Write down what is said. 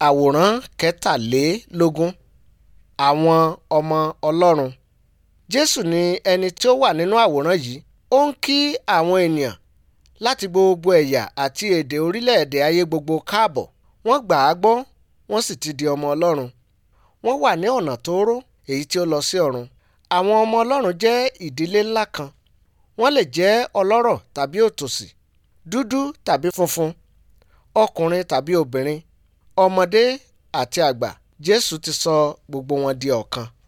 Àwòrán kẹtàlélógún. Àwọn ọmọ Ọlọ́run. Jésù ni ẹni tí ó wà nínú àwòrán yìí. Ó ń kí àwọn ènìyàn láti gbogbo ẹ̀yà àti èdè orílẹ̀-èdè ayé gbogbo káàbọ̀. Wọ́n gbà á gbọ́, wọ́n sì ti di ọmọ Ọlọ́run. Wọ́n wà ní ọ̀nà tóóró èyí tí ó lọ sí ọ̀run. Àwọn ọmọ Ọlọ́run jẹ́ ìdílé ńlá kan. Wọ́n lè jẹ́ ọlọ́rọ̀ tàbí òtòṣì, dúdú tàbí funfun, ọkùnrin tàbí obìnrin, ọmọdé àti àgbà. Jésù ti sọ gbogbo wọn di ọ̀kan.